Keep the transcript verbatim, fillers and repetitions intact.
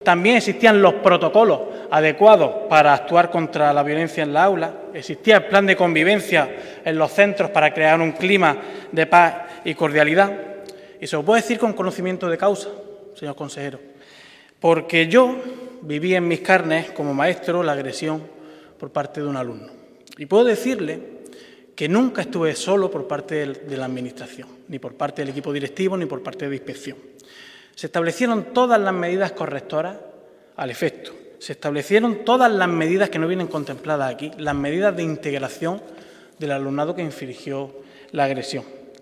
También existían los protocolos adecuados para actuar contra la violencia en la aula, existía el plan de convivencia en los centros para crear un clima de paz y cordialidad. Y se lo puedo decir con conocimiento de causa, señor consejero, porque yo viví en mis carnes como maestro la agresión por parte de un alumno. Y puedo decirle que nunca estuve solo por parte de la Administración, ni por parte del equipo directivo, ni por parte de inspección. Se establecieron todas las medidas correctoras al efecto. Se establecieron todas las medidas que no vienen contempladas aquí, las medidas de integración del alumnado que infringió la agresión.